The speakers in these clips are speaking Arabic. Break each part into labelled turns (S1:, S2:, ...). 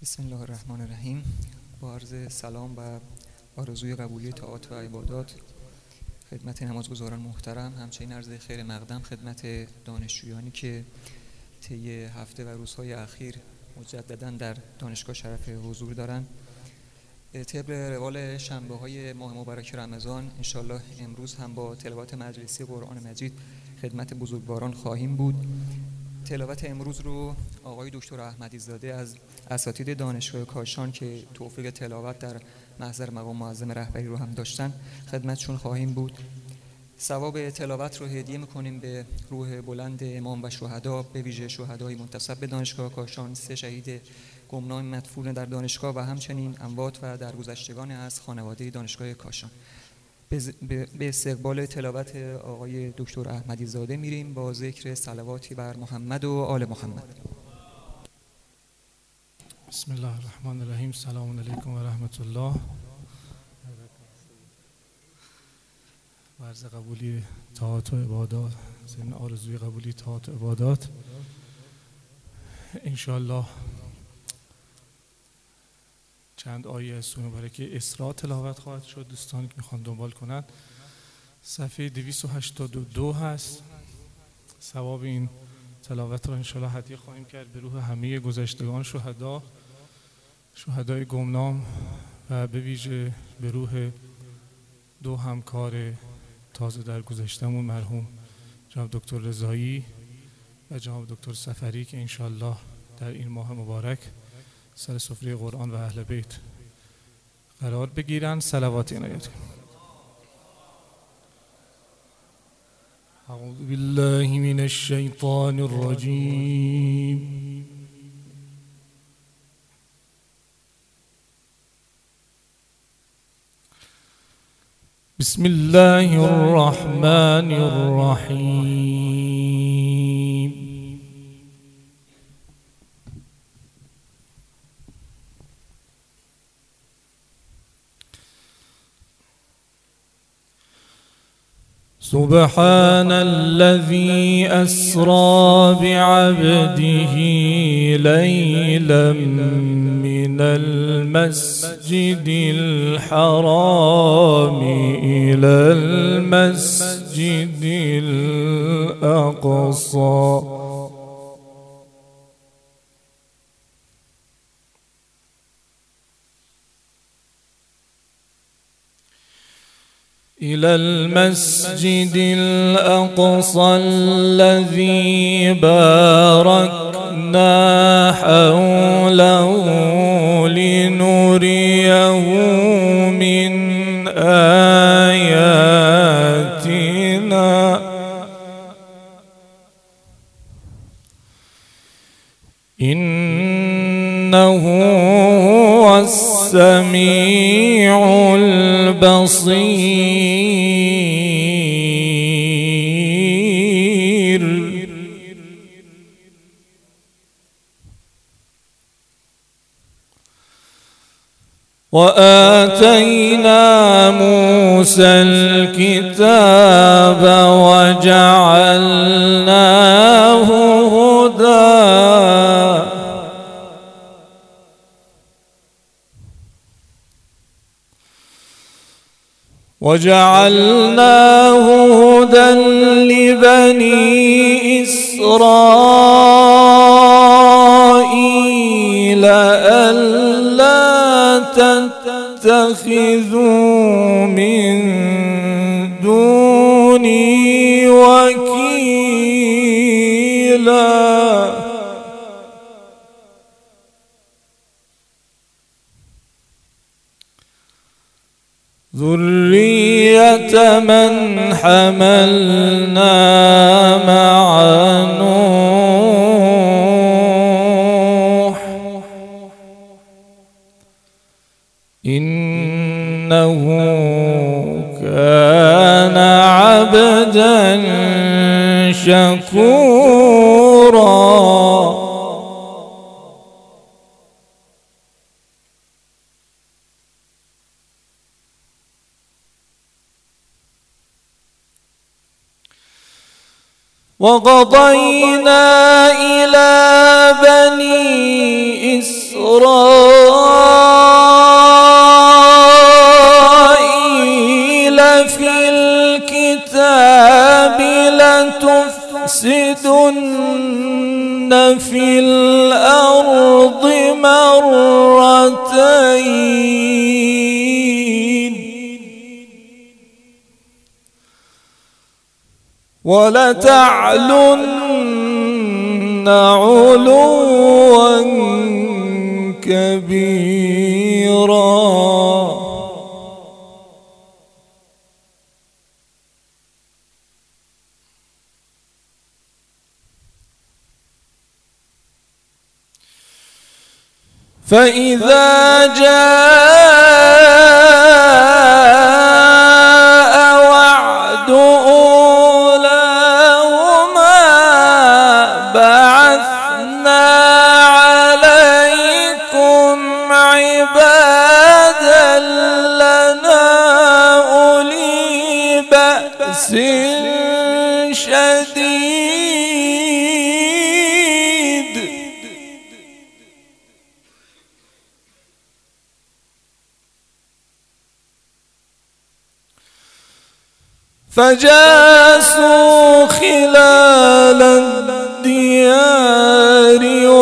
S1: بسم الله الرحمن الرحیم. با عرض سلام و آرزوی قبولی طاعات و عبادات خدمت نمازگزاران محترم، همچنین عرض خیر مقدم خدمت دانشجویانی که طی هفته و روزهای اخیر مجدداً در دانشگاه شرف حضور دارند. طبق روال شنبه‌های ماه مبارک رمضان انشالله امروز هم با تلاوت مجلسی قرآن مجید خدمت بزرگواران خواهیم بود. تلاوت امروز رو آقای دکتر احمدی زاده از اساتید دانشگاه کاشان که توفیق تلاوت در محضر مقام معظم رهبری رو هم داشتن خدمتشون خواهیم بود. ثواب تلاوت رو هدیه میکنیم به روح بلند امام و شهدا، به ویژه شهدای منتسب به دانشگاه کاشان، 3 شهید گمنام مدفون در دانشگاه و همچنین اموات و درگذشتگان از خانواده دانشگاه کاشان. به استقبال تلاوت آقای دکتر احمدی زاده میریم با ذکر صلواتی بر محمد و آل محمد.
S2: بسم الله الرحمن الرحیم. سلام علیکم و رحمت الله. عرض قبولی طاعات و عبادات، ضمن آرزوی قبولی طاعات و عبادات انشاءالله چند آیه از سوره مبارکه اسراء تلاوت خواهد شد. دوستانی که میخوان دنبال کنند صفحه 282 هست. ثواب این تلاوت رو انشاءالله هدیه خواهیم کرد به روح همه گذشتگان شهدای گمنام و به ویژه به روح 2 همکار تازه در گذشتمون، مرحوم جناب دکتر رضایی و جناب دکتر سفری که انشاءالله در این ماه مبارک سر سفره قرآن و اهل بیت قرار بگیرن. صلوات عنایت. اعوذ بالله من الشیطان الرجیم. بسم الله الرحمن الرحیم. سبحان الذي أسرى بعبده ليلا من المسجد الحرام إلى المسجد الأقصى الذي باركنا حوله لنريه من آياتنا إنه هو السميع البصير. وآتينا موسى الكتاب وجعلناه هدى لبني إسرائيل ألا تتخذوا من دوني وكيلا. ذرية من حملنا مع نوح إنه كان عبدا شكورا. وقضينا إلى بني إسرائيل
S3: في الأرض مرتين ولتعلن علوا كبيرا. فإذا جاء وعد أولاهما بعثنا عليكم عبادا لنا أولي بأس شديد فجاسوا خلال الديار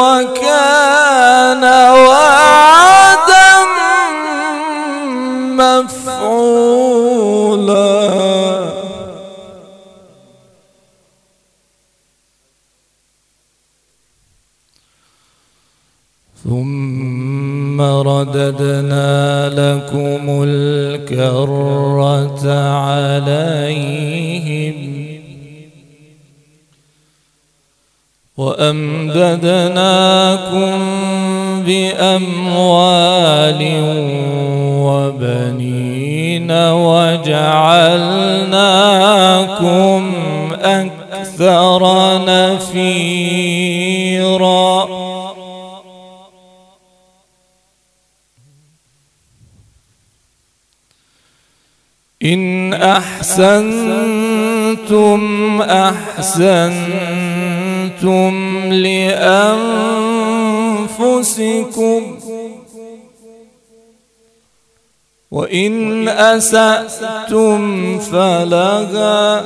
S3: وكان وعدا مفعولا. ثم رددنا لكم الكرة عليهم وأمددناكم بأموال وبنين وجعلناكم أكثر نفيرا. إن أحسنتم أحسنتم لأنفسكم وإن أسأتم فلها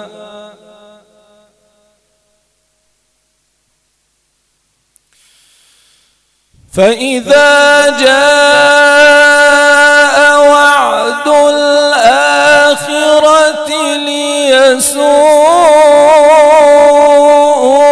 S3: فإذا جاء وعد الآخرة ليسوءوا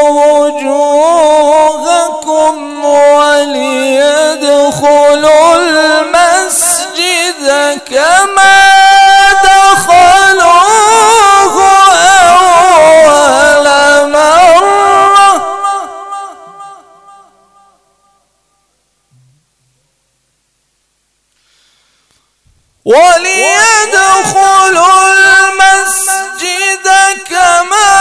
S3: وجوهكم وليدخلوا المسجد كما دخلوه أول مرة وليدخلوا المسجد كما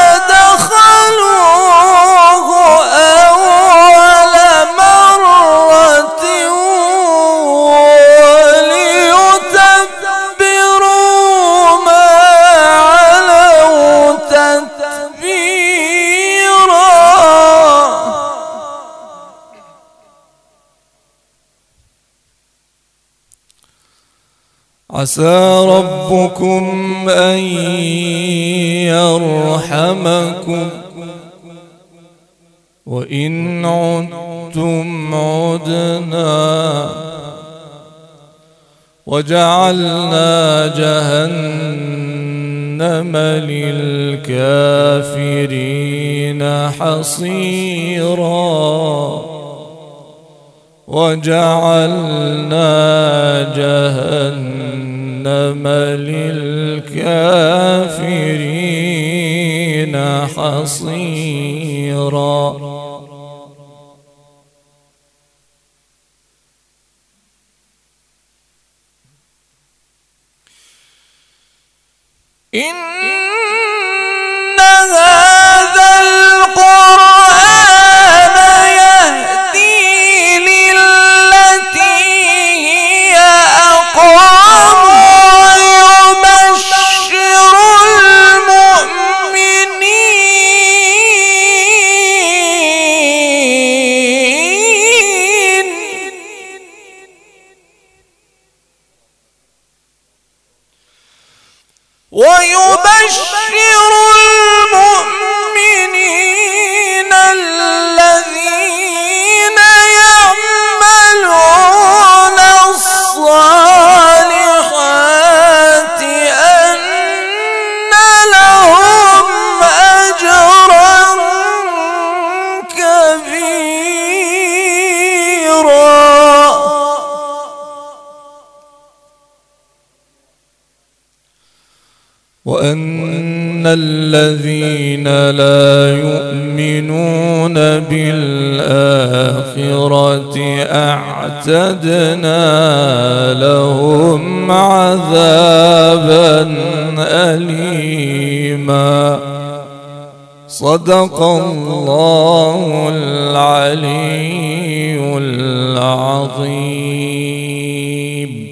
S3: دخلوه أول مرة وليتبروا ما علوا تتبيرا. عسى ربكم أن يرحمكم وإن عدتم عدنا وجعلنا جهنم للكافرين حصيرا وجعلنا جهنم للكافرين حصيرا. إن هذا القرآن يهدي للتي هي أقوم ويبشر المؤمنين ويبشر الذين لا يؤمنون بالآخرة أعتدنا لهم عذابا أليما. صدق الله العلي العظيم.